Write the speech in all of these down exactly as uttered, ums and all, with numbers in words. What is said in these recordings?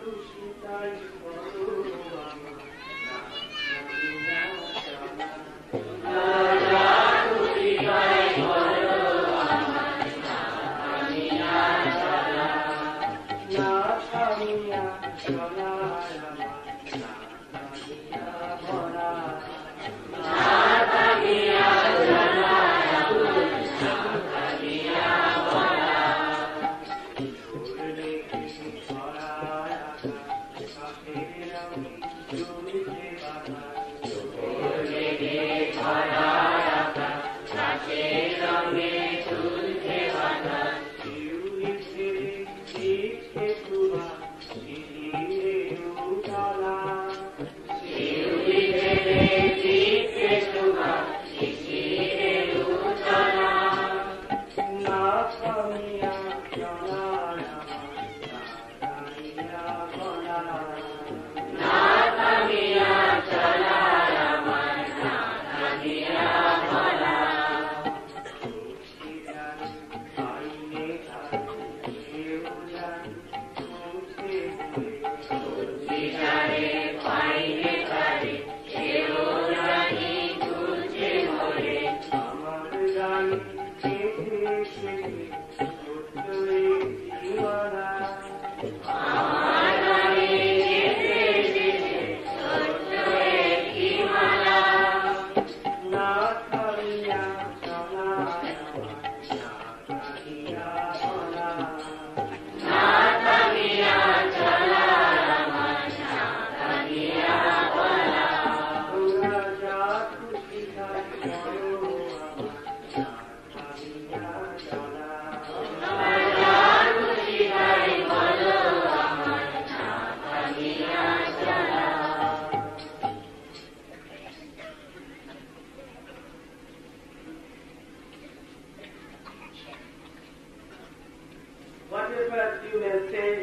Whatever you may say,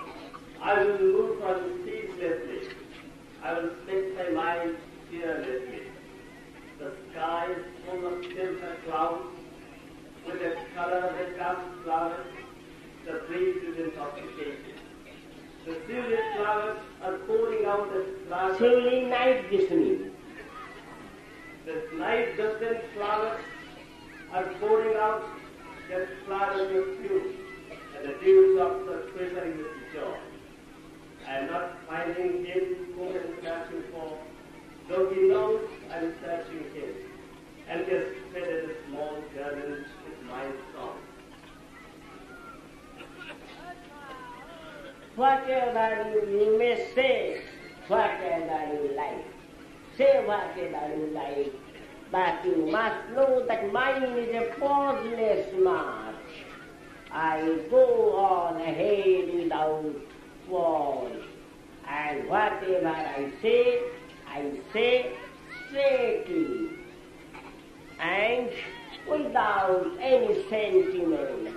I will move on ceaselessly. I will spend my mind fearlessly. The sky is full of silver clouds with a color that comes flowers. The breeze is intoxicated. The silver flowers are pouring out the flowers. Silly night glistening. The night distant flowers are pouring out their flowers of fumes, and the dewdrops are quivering with joy. I am not finding him whom I am searching for, though he knows I am searching him, and has fed a small garden with my song. Whatever you, you may say, whatever you like, say whatever you like, but you must know that mine is a pauseless march. I go on ahead without pause, and whatever I say, I say straightly, and without any sentiment.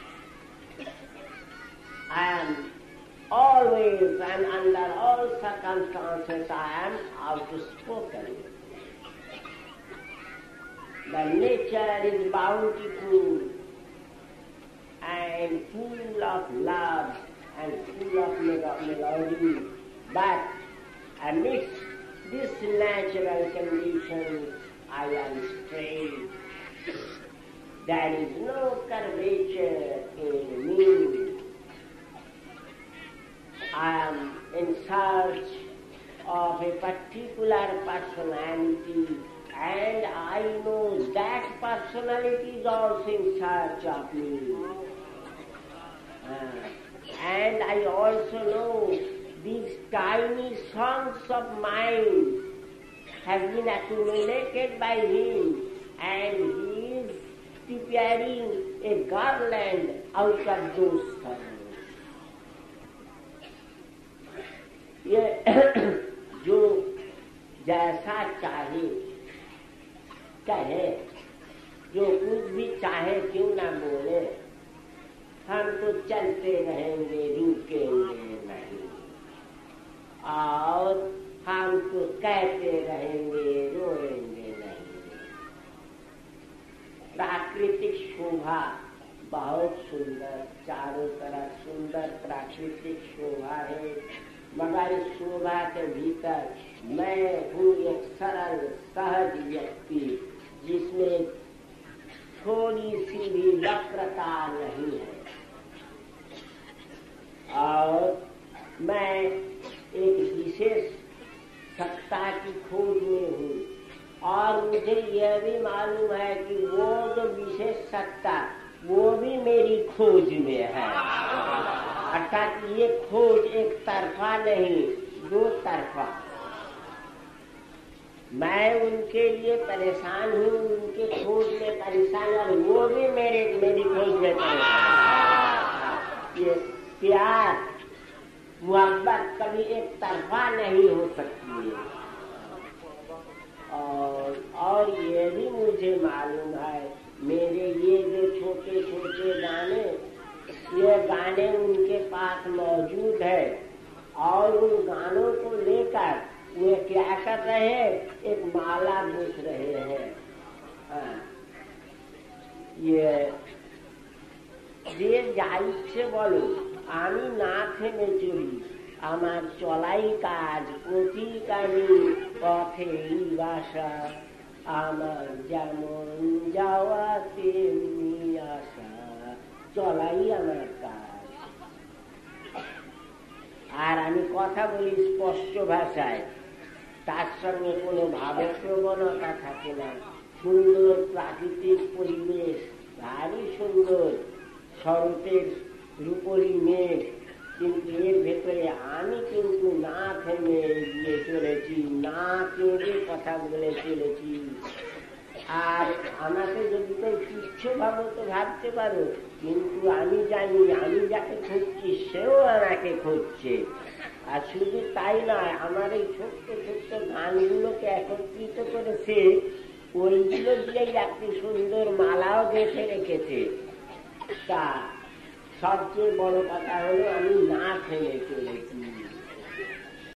I am always and under all circumstances I am outspoken. The nature is bountiful and full of love and full of melody, but amidst this natural condition I am straight. There is no curvature in me. I am in search of a particular personality, and I know that personality is also in search of me. Uh, and I also know these tiny songs of mine have been accumulated by him, and he is preparing a garland out of those songs. ये जो जैसा चाहे कहे, जो कुछ भी चाहे क्यों ना बोले, हम तो चलते रहेंगे, रुकेंगे नहीं, और हम तो कहते रहेंगे, रोएंगे नहीं। प्राकृतिक शोभा बहुत सुंदर, चारों तरफ सुंदर भीतर प्राकृतिक शोभा है, मगर इस शोभा के भीतर मैं हूँ एक सरल सहज व्यक्ति जिसमें थोड़ी सी भी वक्रता नहीं है। और मैं एक विशेष सत्ता की खोज में हूँ और मुझे यह भी मालूम है कि वो जो विशेष सत्ता वो भी मेरी खोज में है। अर्थात ये खोज एक तरफा नहीं, दो तरफा। मैं उनके लिए परेशान हूँ, उनके खोज में परेशान, और वो भी मेरे मेरी खोज में परेशान। ये प्यार मोहब्बत कभी एक तरफा नहीं हो सकती है। और और ये भी मुझे मालूम है, मेरे ये जो छोटे छोटे गाने, ये गाने उनके पास मौजूद है और उन गानों को लेकर वे क्या कर रहे हैं, एक माला पूछ रहे हैं। हाँ। ये যে যা ইচ্ছে বলো আমি না থেমে চলি, আমার চলাই কাজ প্রতিকারী পথেই বাসা, আমার যেমন যাওয়া তেমনি আসা, চলাই আমার কাজ। আর আমি কথা বলি স্পষ্ট ভাষায়, তার সঙ্গে কোনো ভাবপ্রবণতা থাকে না। সুন্দর প্রাকৃতিক পরিবেশ, ভারী সুন্দর, শরতের রূপলি মেঘ, কিন্তু এর ভেতরে আমি কিন্তু না থেমে এগিয়ে চলেছি, না কেঁদে কথা বলে চলেছি। আর আমাকে যদি কেউ তুচ্ছ ভাবো তো ভাবতে পারো, কিন্তু আমি জানি আমি যাকে খুঁজছি সেও আমাকে খুঁজছে। আর শুধু তাই নয়, আমার এই ছোট্ট ছোট্ট গানগুলোকে একত্রিত করেছে, ওইগুলো দিয়ে একটি সুন্দর মালাও গেঁথে রেখেছে। তা সবচেয়ে বড় কথা হলো আমি না থেমে চলেছি।